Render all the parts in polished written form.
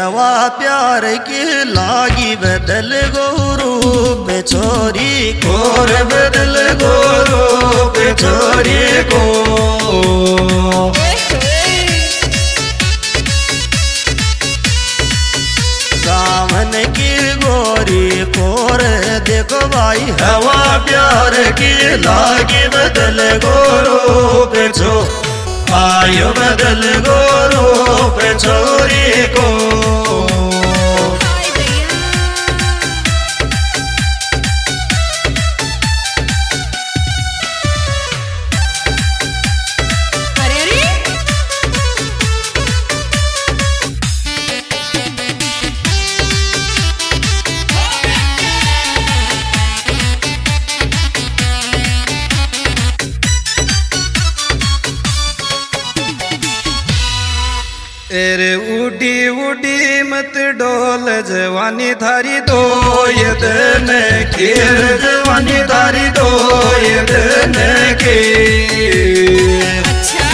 हवा प्यार की लागी बदल गोरू बेचोरी कोर बदल गोरू बेचोरी को सावन की गोरी कोर देखो भाई हवा प्यार की लागी बदल गोरू बेचो आयो बदल गोरू बेचोरी को एरे उडी उडी मत डोल जवानी थारी दो ये दिन की जवानी थारी दो ये दिन की अच्छा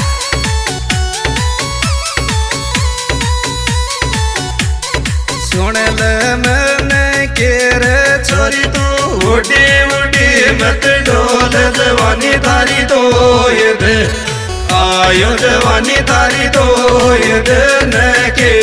सुन ले मैंने के रे छोरी तू उडी उडी मत डोल जवानी थारी दो ये दिन आयो जवानी तारी दो ये दिन के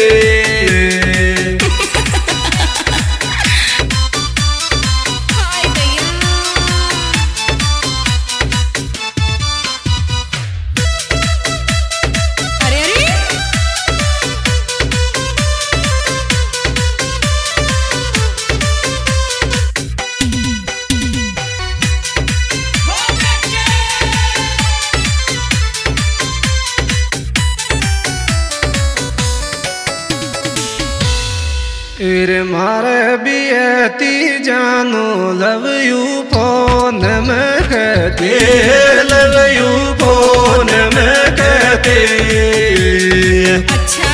मारे बियती जानो लव यू फोन में कहते लव यू फोन में कहते अच्छा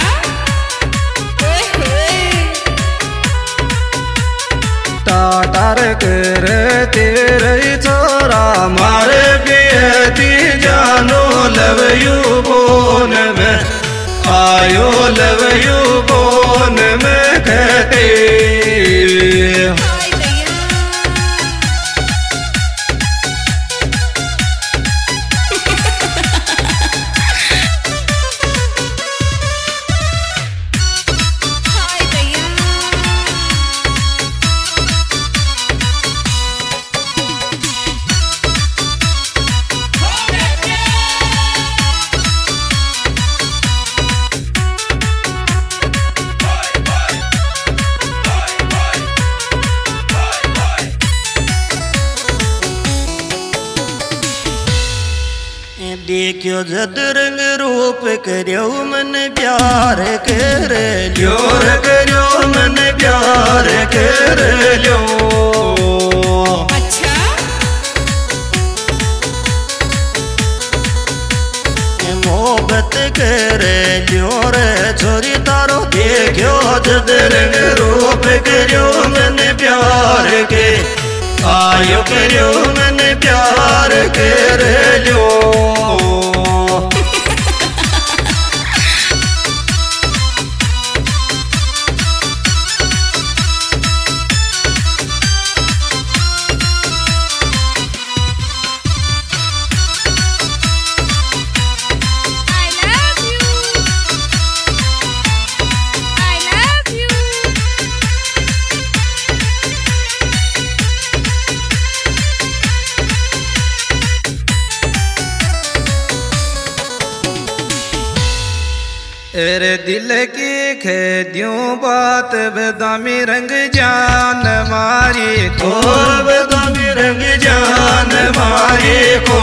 टाटार कर तेरे छोरा मारे बियती जानो लव यू फोन में आयो लव यू फोन में कहते देखियो जद रंग रूप करियो मन प्यार कर लियो करियो मन प्यार कर लियो अच्छा मोहब्बत कर लियो रे छोरी तारो देखियो जद रंग रूप करियो मन प्यार के आयो करियो मन प्यार कर लियो तेरे दिल की खेदियों बात बदामी रंग जान मारी को बदामी रंग जान मारी को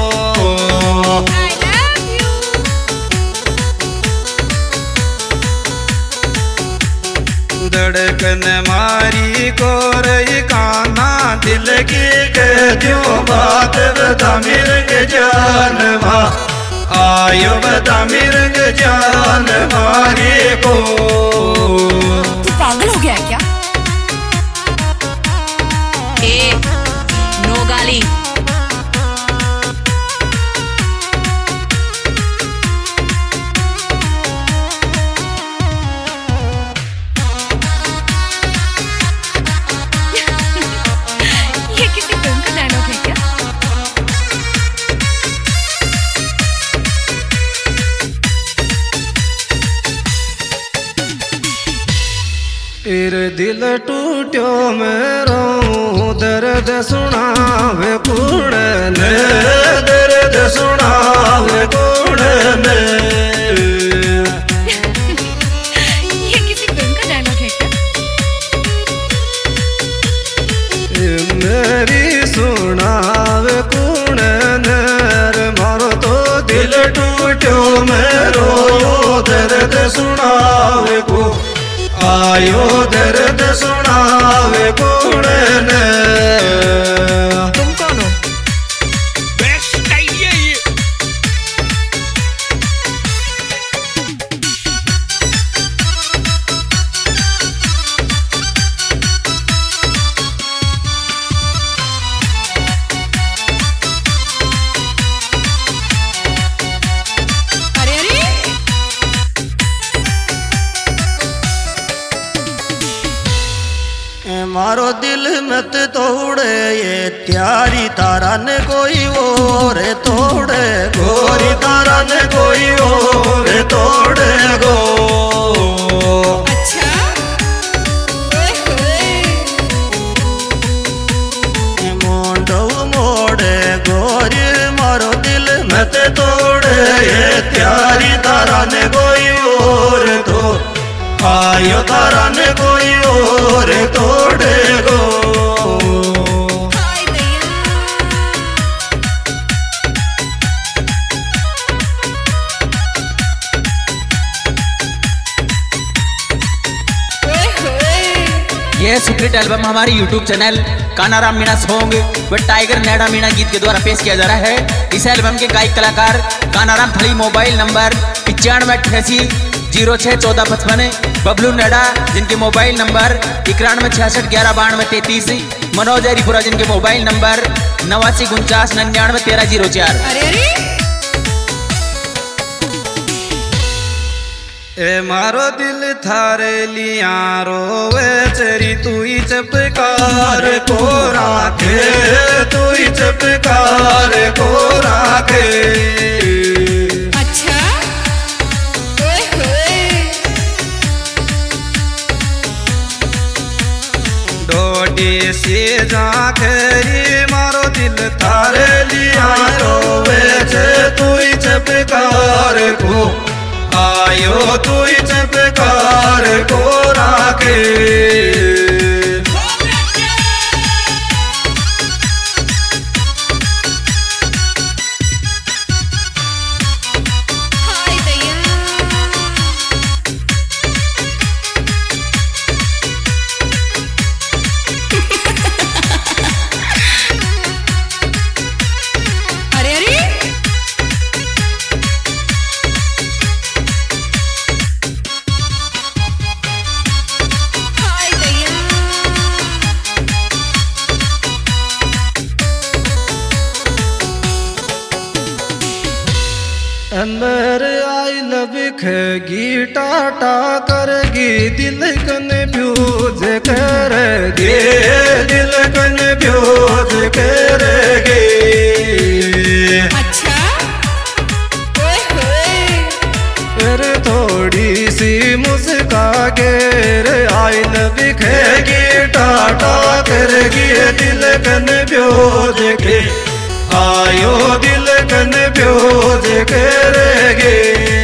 धड़कन मारी को रही काना दिल की खेदियों बात बदामी रंग जान मारी आयो बदामी रंग जान मारी को तू पागल हो गया है क्या? नो गाली। टूट्यो मेरो दर्द सुनावे कौन ने दर्द सुनावे कौन ने ये किसी फिल्म का डायलॉग है क्या? मेरी सुनावे कौन ने मारो तो दिल टूट्यो मेरो दर्द सुनावे को आयो दर्द सुनावे कौन ने तुम कौन हो? बेस्ट आइडिया ये। अरे अरे मारो दिल मत तोड़े ये त्यारी तारा ने कोई और तोड़े गोरी तारा ने कोई और तोड़े गो अच्छा ओए होए मोंडो मोड़े गोरी मारो दिल मत तोड़े ये त्यारी तारा ने कोई और तो आयो तारा ने कोई और तोड़े गो हाय दैया ओए होए यह सुपरहिट एल्बम हमारे YouTube channel Kanaram Meena song व टाइगर नैडा मीणा गीत के द्वारा पेश किया जा रहा है। इस एल्बम के गायक कलाकार कानाराम थली, मोबाइल नंबर 9588061455, बबलू नैडा जिनके मोबाइल नंबर 9166119233, मनोज हरिपुरा जिनके मोबाइल नंबर 8949991304। अरे अरे ए मारो दिल थारे लिया रोवे चरी तू ही चपकार को राखे तू ही चपकार को राखे अच्छा ओए होए डोडी से जाखरी मारो दिल थारे लिया रोवे चे तू ही चपकार को आयो तू ही चपकार को राखे हाय दैया अरे अरे हाय दैया अंदर आई लबखेगी टाटा करेगी दिल कन ब्यूज करेगी दिल कन ब्यूज करेगी अच्छा ओए होए फिर थोड़ी सी मुस्का के आई लबखेगी टाटा करेगी दिल कन ब्यूज के आयो दिल कन ब्यूज करेगी